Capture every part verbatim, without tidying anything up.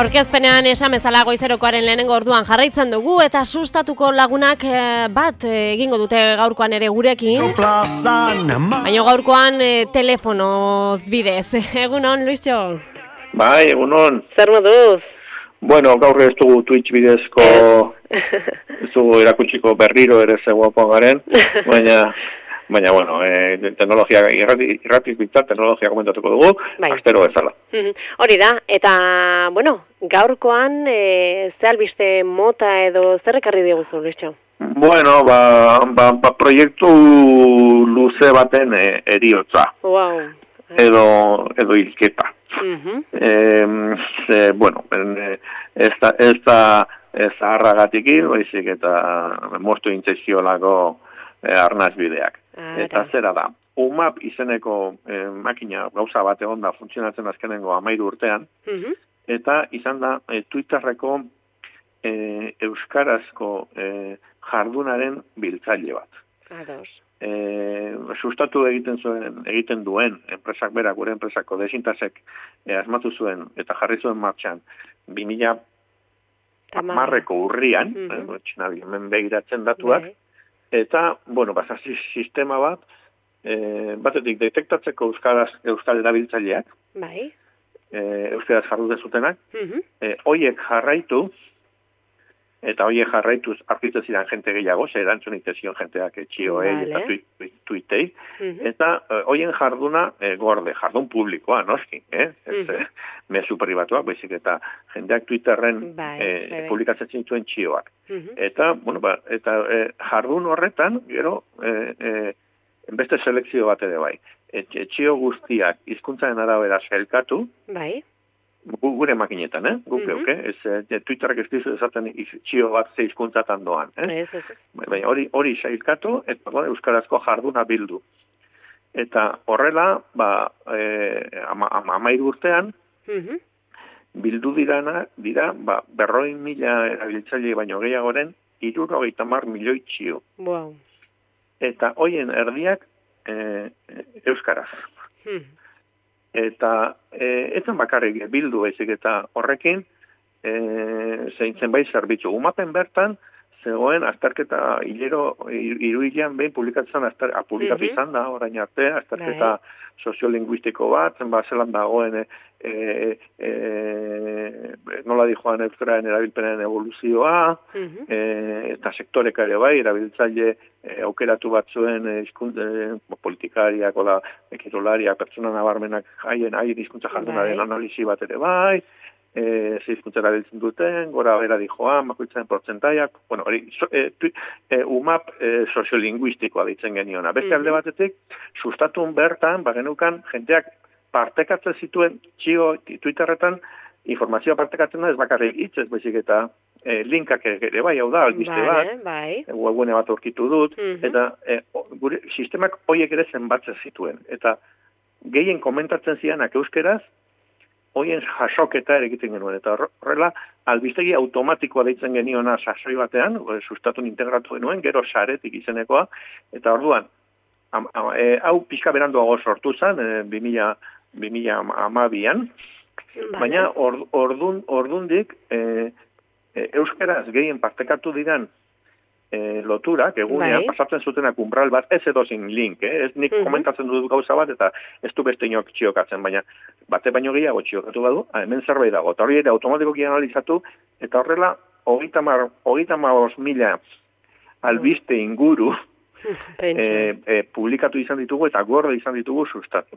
Aurkezpenean esan bezala goizerokoaren lehenengo orduan jarraitzen dugu eta sustatuko lagunak eh, bat eh, egingo dute gaurkoan ere gurekin. Baina gaurkoan eh, telefonoz bidez. Egunon, Luisio? Bai, egunon. Zer moduz? Bueno, gaur ez dugu Twitch bidezko, ez dugu erakutsiko berriro ere ze guapo garen, baina... Baina, bueno, eh, teknologia, irratik bitar, teknologia komentatuko dugu, bai. Astero bezala. Hori da, eta, bueno, gaurkoan, e, ze albiste mota edo zer ekarri diguzu, Luisio? Bueno, ba, ba, ba proiektu luze baten e, eriotza. Wow. Edo, edo hilketa. Uh-huh. e, ze, bueno, ez da, ez da, ez da harragatikin, baizik eta moztu intzeziolako e, arnaz bideak. Ara. Eta zera da, U M A P izeneko eh, makina gauza bat egon da funtzionatzen azkenengo amairu urtean, uh-huh. eta izan da eh, Twitterreko eh, euskarazko eh, jardunaren biltzaile bat. Ados. Eh, sustatu egiten zuen, egiten duen enpresak berak, gure enpresako desintasek eh, asmatu zuen eta jarri zuen martxan bi mila hamarreko urrian, uh-huh. eh, txinabi, hemen begiratzen datuak, Bai. Eta, bueno, basa sistema bat, e, batetik detektatzeko euskaraz, euskal erabiltzaileak, bai. e, euskaraz jarrute zutenak, uh-huh. e, hoiek jarraitu, eta hoiek jarraituz arkitzen ziren jente gehiago, ze erantzun itezion jenteak etxioei vale. Eta tuitei, tuitei, uh-huh. eta e, hoien jarduna e, gorde, jardun publikoa, noski, eh? Ez, uh-huh. mezu pribatuak, baizik eta jendeak Twitterren bai, e, bai. publikatzen zituen txioak. Uh-huh. Eta, bueno, ba, eta e, jardun horretan, gero, e, e, beste selekzio bat ere bai. Etxio guztiak hizkuntzaren arabera sailkatu, bai. gure makinetan, eh? Guk uh-huh. euke, ez, eh, Twitterrak ez dizu esaten txio bat ze hizkuntzatan doan, eh? Ez, ez, ez. Baina hori, hori sailkatu, eta bueno, euskarazko jarduna bildu. Eta horrela, ba, eh, ama, ama, amairu urtean, uh-huh. bildu dirana, dira, ba, berroi mila erabiltzaile baino gehiagoren, hirurogeita hamar milioi txio. Wow. Eta hoien erdiak eh, euskaraz. Hmm. Eta e, etzen bakarrik bildu baizik eta horrekin e, zein zenbait zerbitzu. Umapen bertan, zegoen azterketa hilero, hiru hilean behin publikatzen azter, a, publikatu izan da, orain arte, azterketa Bai. Soziolinguistiko bat, zenba zelan dagoen e, e, e, nola di joan euskararen erabilpenaren evoluzioa, uh-huh. e, eta sektoreka ere bai, erabiltzaile e, aukeratu batzuen e, e, politikariak, oda, ekirolariak, pertsona nabarmenak haien, haien hizkuntza jardunaren bai. Analisi bat ere bai, e, ze hizkuntza erabiltzen duten, gora bera di joan, bakoitzaren portzentaiak, bueno, hori, so, e, e, U M A P e, soziolinguistikoa ditzen geniona. Beste uh-huh. alde batetik, sustatun bertan, bagenukan, jenteak partekatzen zituen txio Twitterretan, informazioa partekatzen da, ez bakarrik hitz, ez baizik eta e, linkak ere bai, hau da, albiste vale, bat, bai. webgune bat aurkitu dut, uh-huh. eta e, gure sistemak hoiek ere zenbatzen zituen. Eta gehien komentatzen zianak euskeraz, hoien jasoketa ere egiten genuen. Eta horrela, albistegi automatikoa deitzen geniona sasoi batean, sustatun integratu genuen, gero saretik izenekoa, eta orduan, am, am, e, hau pixka beranduago sortu zen, e, bi mila hamabian, vale. Baina or, ordun, ordundik e, e, euskaraz gehien partekatu diran e, loturak, egunean, bai. Pasatzen zutenak umbral bat, ez edozin link, eh? Ez nik uh-huh. komentatzen dut gauza bat, eta ez du beste inok txiokatzen, baina bate baino gehiago txiokatu badu, hemen zerbait dago, eta hori ere automatikoki analizatu, eta horrela, hogeita hamar mila albiste inguru e, e, publikatu izan ditugu, eta gorde izan ditugu sustatu.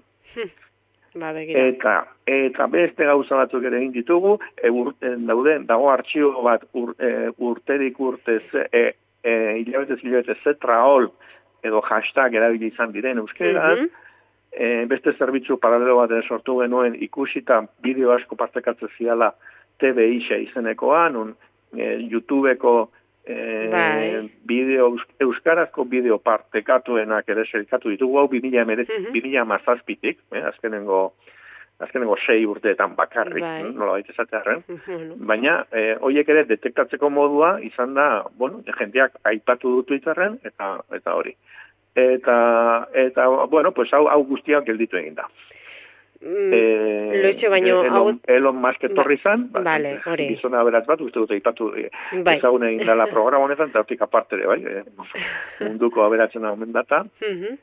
Ba, eta, eta beste gauza batzuk ere egin ditugu, e, urte, daude, dago artxio bat ur, e, urterik urte, e, e, hilabetez hilabetez zetraol, edo hashtag erabili izan diren euskeraz, uh-huh. e, beste zerbitzu paralelo bat ere sortu genuen ikusita bideo asko partekatzen ziala T V I izenekoa, nun e, YouTubeko e, bai. Bideo, euskarazko bideo partekatuenak ere selkatu ditugu, hau bi mila hamazazpitik, eh, azkenengo, azkenengo sei urteetan bakarrik, bai. Nola baita esatearen, uh-huh. baina e, horiek ere detektatzeko modua izan da, bueno, jendeak aipatu du Twitterren, eta, eta hori. Eta, eta, bueno, pues hau, hau guztiak gelditu egin da. Mm, Loitxo baino... Elon, Elon Musk etorri zan, ba, vale, hori. Gizona beratz bat, uste dute ipatu bai. Ezagune indala programa honetan, eta hortik aparte ere, bai, e, munduko aberatzen omen data. Uh-huh.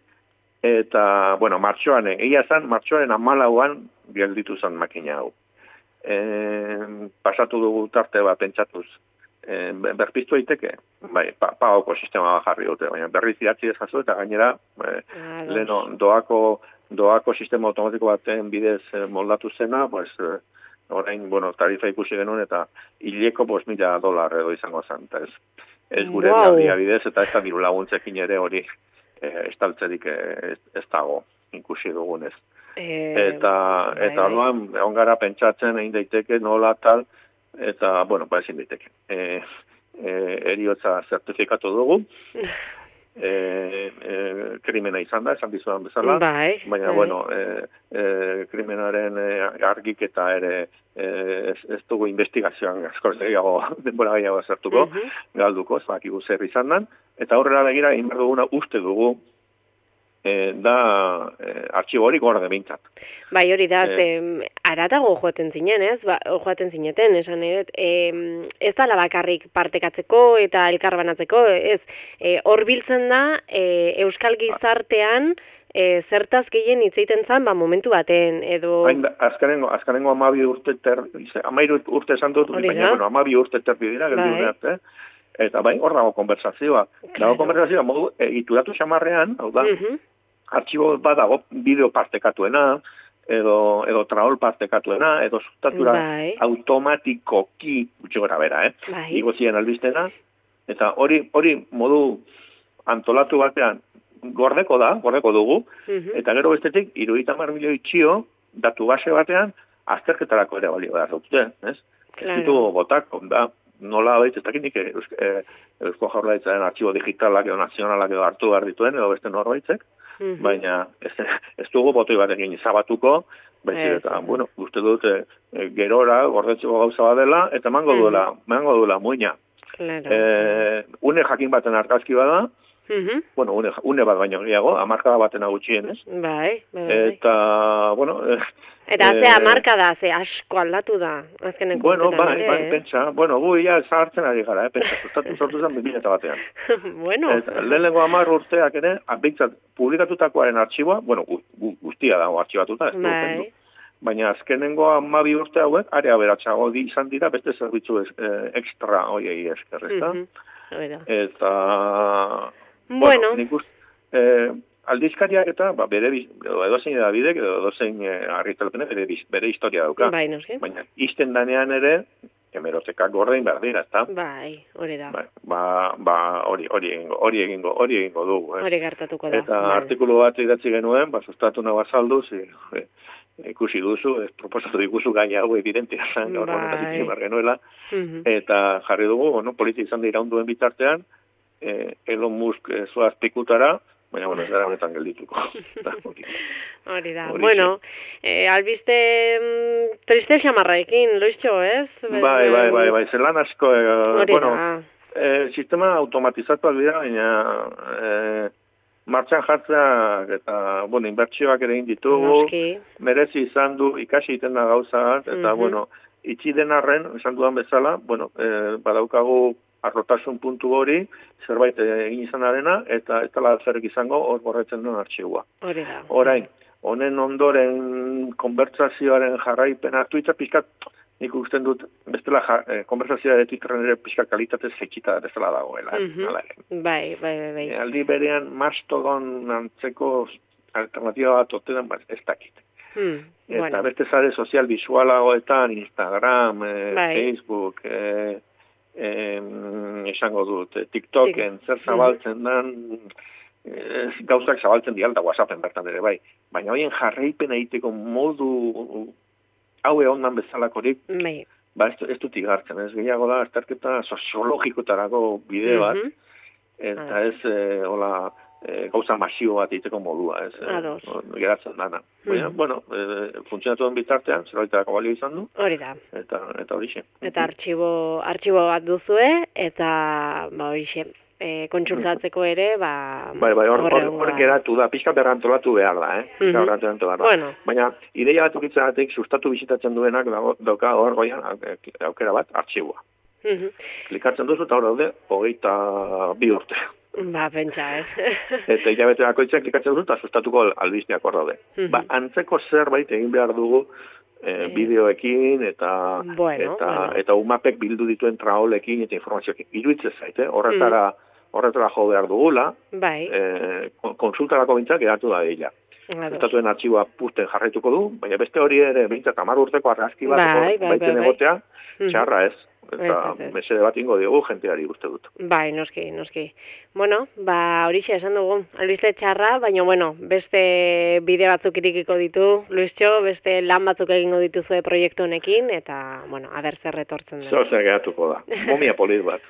Eta, bueno, martxoan, egia zan, martxoaren amalauan gelditu zan makina hau. E, pasatu dugu tarte bat pentsatuz. E, berpiztu daiteke, bai, pa, paoko sistema bat jarri dute, baina berriz idatzi dezazu eta gainera e, ah, leno, doako, doako sistema automatiko baten bidez moldatu zena, pues, e, orain, bueno, tarifa ikusi genuen eta hileko bost mila dolar edo izango zen, eta ez, ez gure wow. bidez eta ez da diru laguntzekin ere hori e, estaltzerik ez, ez dago ikusi dugunez. E, eta, bai, eta orduan, egon gara pentsatzen egin daiteke nola tal, eta, bueno, ba ezin daiteke. E, e, eriotza zertifikatu dugu, e, e, krimena izan da, esan dizudan bezala, bai, baina, bai. bueno, e, e, krimenaren e, argik eta ere e, ez, ez dugu investigazioan askoz gehiago, denbora gehiago zertuko, uh-huh. galduko, zakigu zer izan dan, eta horrela begira, inbar duguna uste dugu, E, da e, artxibo hori gorde bintzat. Bai, hori da, e, ze aratago joaten zinen, ez? Ba, joaten zineten, esan edo, e, ez da labakarrik partekatzeko eta elkarbanatzeko, ez? Hor e, biltzen da, e, Euskal Gizartean, e, zertaz gehien hitz egiten zan, ba, momentu baten, edo... Hain, azkarengo, azkarengo amabi urte ter, amairu urte esan dut, baina, bueno, amabi urte terdi dira, geldi bai. Arte, eta bai, hor dago konversazioa. Claro. Dago konversazioa, modu, egituratu xamarrean, hau da, uh-huh. artxibo bat dago bideo partekatuena, edo, edo traol partekatuena, edo sustatura bai. Automatikoki, gutxi gora bera, eh? Bai. Igozien albiztena, eta hori hori modu antolatu batean gordeko da, gordeko dugu, uh-huh. eta gero bestetik, hirurogeita hamar milioi txio, datu base batean, azterketarako ere balio behar dute, ez? Claro. Ez ditugu botako, da, nola baita, ez dakinik Eusko Jaurlaritzaren artxibo digitalak edo nazionalak edo hartu behar dituen, edo beste norbaitzek, mm-hmm. baina ez, ez dugu botoi batekin zabatuko, baizik eta, bueno, uste dut e, gerora, gordetzeko gauza badela, eta mango duela, mm-hmm. mango duela muina. Claro. E, une jakin baten argazki bada, mm-hmm. bueno, une, une bat baino gehiago, amarkada baten agutxien, ez? Bai, bai, bai. Eta, bueno... E, Eta ze amarka da, ze asko aldatu da, azkenen bueno, kontutan bai, ere. Bai, pentsa, bueno, gu ia zahartzen ari gara, eh, pentsa, sustatu sortu zen bi mila batean. Bueno. Lehenengo hamar urteak ere, abintzat, publikatutakoaren artxiboa, bueno, gu, gu, guztia dago artxibatuta, ez bai. Baina azkenengo hamabi urte hauek, area beratxago di izan dira, beste zerbitzu ez, eh, extra hoiei esker, ez da? Mm-hmm. Eta, bueno, bueno nik uste, eh, aldizkariak eta ba, bere edozein edabidek edo edozein e, argitalpenek bere, bere historia dauka. Bai, noski. Baina izten danean ere hemerotekak gordein behar dira, ezta? Bai, hori da. Ba, ba, ba hori, hori egingo, hori egingo, hori egingo dugu. Eh? Hori gertatuko da. Eta bai. Artikulu bat idatzi genuen, ba, sustatu nago azalduz, e, e, ikusi duzu, ez proposatu diguzu gai hau evidentia zen, gaur honetatik bai. Genuela, mm-hmm. eta jarri dugu, bueno, politik izan dira onduen bitartean, e, Elon Musk e, zoaz pikutara, baina, bueno, ez gara honetan geldituko. Hori da. Bueno, eh, albiste mm, triste xamarraekin, loiztxo, ez? Bai, bai, bai, bai, zelan asko, eh, bueno, eh, sistema automatizatu albira, baina eh, martxan jartzea eta, bueno, inbertsioak ere egin ditugu, merezi izan du, ikasi iten da gauza, eta, mm-hmm. bueno, itxi denarren, esan dudan bezala, bueno, eh, badaukagu arrotasun puntu hori, zerbait egin izanarena, eta ez dela zerek izango hor gorretzen duen artxiua. Hori da. Orain, honen ondoren konbertsazioaren jarraipena, Twitter pixkat, nik usten dut, bestela ja, eh, konbertsazioa de Twitterren ere pixkat kalitatez jetxita bezala dagoela. Mm-hmm. Bai, bai, bai. bai. E, aldi berean, Mastodon antzeko alternatiba bat otetan, ez dakit. Hmm, eta bueno. Beste zare sozial visualagoetan, Instagram, eh, bai. Facebook, eh, Eh, esango dut, TikToken zer zabaltzen dan, eh, gauzak zabaltzen dialda WhatsAppen bertan ere bai, baina horien jarraipen egiteko modu hau egondan bezalakorik, bai. ba ez, ez dut igartzen, ez gehiago da, azterketa soziologikotarako bide bat, mm-hmm. eta ah. ez, eh, hola, E, gauza masio bat egiteko modua, ez, e, geratzen dana. Hmm. Baina, bueno, e, funtzionatu den bitartean, zerbaiterako balio izan du. Hori da. Eta, eta horixe. Eta artxibo, artxibo bat duzue, eta ba horixe. e, kontsultatzeko ere, ba... Bai, bai, hor, hor, hor geratu da, pixka berrantolatu behar da, eh? Pixka Mhm. berrantolatu behar da. Bueno. Baina, ideia bat ukitzeagatik sustatu bizitatzen duenak dago- dauka hor goian aukera bat, artxiboa. Mhm. Klikatzen duzu eta hor daude, hogeita bi urte. Ba, pentsa, eh? Eta hilabete bakoitzak klikatzen duzu eta sustatuko albizteak hor daude. Mhm. Ba, antzeko zerbait egin behar dugu eh, bideoekin eta Bueno, eta bueno. eta umapek bildu dituen traolekin eta informazioekin. Iruditzen zait, eh? Horretara horretara jo behar dugula, Bai, eh, kon- konsultarako bintzak geratu da dira. ados. Estatuen artxiboa pusten jarraituko du, baina beste hori ere bintzak hamar urteko argazki bat Bai, hor bai, bai, baiten bai. egotea, Mhm. txarra ez. Ez, Eta ez, ez. mesede bat ingo diogu jenteari uste dut. Bai, noski, noski. Bueno, ba, horixe esan dugu, albiste txarra, baina, bueno, beste bide batzuk irikiko ditu, Luistxo, beste lan batzuk egingo dituzue proiektu honekin, eta, bueno, aber zer etortzen den. Zer zer geratuko da. Momia polit bat.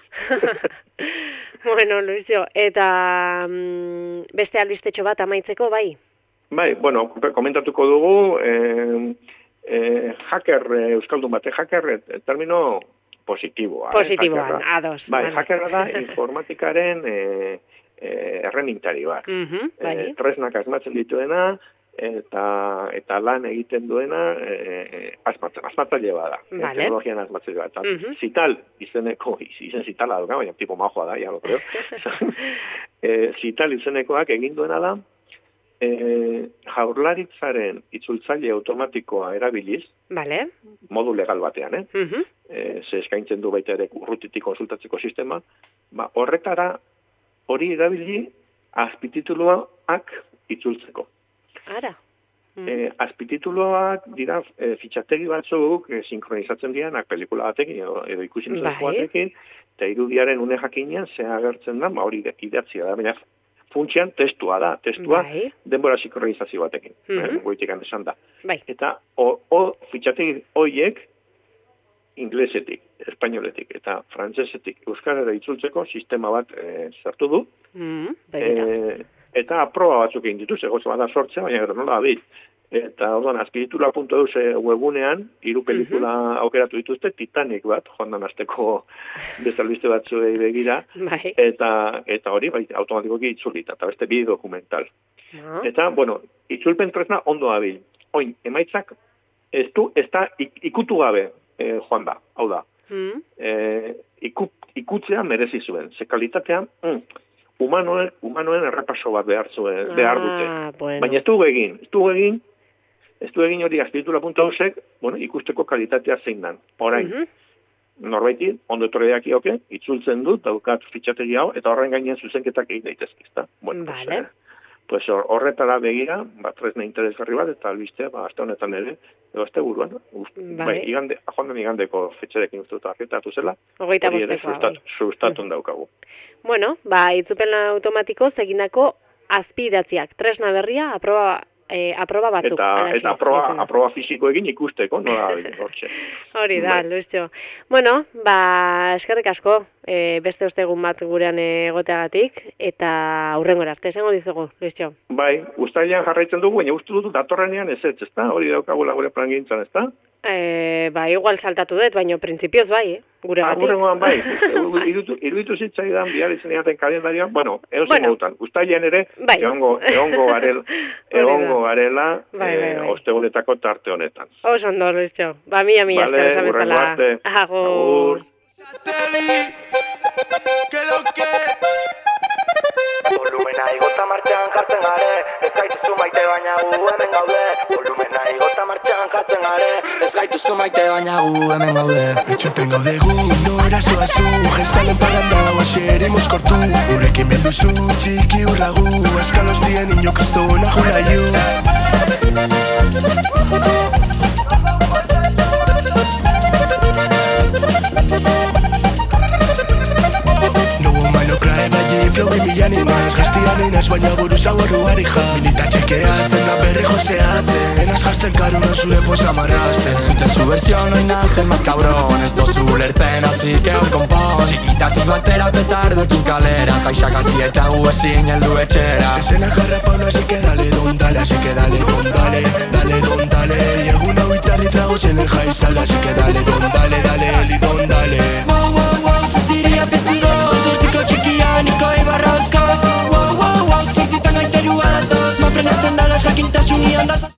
Bueno, Luistxo, eta mm, beste albistetxo bat amaitzeko, bai? Bai, bueno, komentatuko dugu, eh, eh, hacker, eh, euskaldun bate, hacker, eh, termino positiboa. Positiboan, eh, hackerra. ados. Bai, vale. hackerra da informatikaren eh, eh, erremintari bat. Mhm, bai. eh, tresnak asmatzen dituena, eta eta lan egiten duena eh, asmatzen, asmatzaile bada. Vale. Teknologian asmatzaile bat. Mhm. Zital, izeneko, izen zitala duga, baina tipo majoa da, ya lo creo. eh, Zital izenekoak egin duena da, eh, jaurlaritzaren itzultzaile automatikoa erabiliz, Vale. modu legal batean, eh? Mhm. Eh, ze eskaintzen du baita ere urrutitik konsultatzeko sistema, ba, horretara hori erabili azpitituluak itzultzeko. Ara. Mm. Eh, azpitituluak dira eh, fitxategi batzuk eh, sinkronizatzen direnak pelikula batekin edo, edo ikusin Bai. batekin, eta irudiaren une jakinean ze agertzen da, ba, hori idatzia da, baina funtsian testua da, testua Bai. denbora sinkronizazio batekin, Mhm. eh, goitik esan da. Bai. Eta o, o fitxategi horiek inglesetik, espainoletik eta frantsesetik euskarara itzultzeko sistema bat e, sartu du. Mm, begira. E, eta aproba batzuk egin dituz, egoz bat da sortzea, baina gero nola bit. Eta orduan, azpititula puntu eus webunean, hiru pelikula aukeratu dituzte, Titanic bat, joan azteko bezalbiste batzuei begira, Bai. eta eta hori bai, automatikoki itzulita, eta beste bide dokumental. No. Eta, bueno, itzulpen tresna ondo abil. Oin, emaitzak ez du, ez da ik- ikutu gabe eh, joan da, hau da. Mm. Eh, iku, ikutzea merezi zuen. Ze kalitatean, mm, humanoen, humanoen errepaso bat behar zuen, behar dute. Ah, bueno. Baina ez dugu egin, ez dugu egin, ez dugu egin hori azpiritura puntu hausek, bueno, ikusteko kalitatea zein dan. Orain, Mhm. norbaiti, ondo etorriak ioke, itzultzen dut, daukat fitxategi hau, eta horren gainean zuzenketak egin daitezke, ezta? Bueno, pues, Vale. eh, pues hor- horretara begira, bat tresna interesgarri bat, eta albistea, ba, aste honetan ere, edo aste buruan, ust, Bai. bai, igande, joan den igandeko fetxarekin uste dut argitatu zela, Hogeita hori ere bostekoa, sustat, bai. sustatun daukagu. Bueno, ba, itzupen automatiko egindako azpidatziak. Tresna berria, aproba, eh, aproba batzuk. Eta, halaxe, eta aproba, deitzen da. aproba fisikoekin ikusteko, nola hortxe. Hori da, Bai. Luistxo. Bueno, ba, eskerrik asko, e, beste ostegun bat gurean egoteagatik, eta hurrengora arte, esango dizugu, Luistxo. Bai, ustailean jarraitzen dugu, baina uste dut datorrenean ez ez, ezta? Hori daukagula gure plan gintzan, ezta? E, ba, igual saltatu dut, baina printzipioz bai, eh? Gure gatik. Agurrengoan bai, iruditu, iruditu zitzaidan bihar izeneaten kalendarioan, bueno, egon Bueno. bueno. ustailean ere, Bai. egongo, egongo garela, egongo garela, Bai, bai, bai. eh, ostegunetako tarte honetan. Oso ondo, Luistxo. Ba, mila, mila, Vale, esker esan hurrengo bezala. arte. Agur. Agur. Volumena igota martxan jartzen gare, ez gaituzu maite baina gu hemen gaude. Volumena igota martxan jartzen gare, ez gaituzu maite baina gu hemen gaude. Itxupen gaude gu, nora zoazu, jesalen parranda, oaxeri moskortu. Urrekin belduzu, txiki urragu, eskalos bien ino kristona julaiu. Flow milian inaz, gaztian inaz, baina buruz hau horruari ja. Minita txekeatzen da berri joseatzen, enaz jazten karunan zure posa marrazten. Zuten su versión hoy nacen más cabrones, dos su lertzen así que hor konpon. Txikitatik batera petardoekin kalera, jaixak hasi eta gu ezin heldu etxera. Zezenak harrapano, así que dale don dale, así que dale don dale, dale don dale. Y egun hau itzarri tragos en el jaizal, así que dale don dale, dale, li don dale. Wow, wow, wow, zuziria pestigo, zuziko txikian iko Andas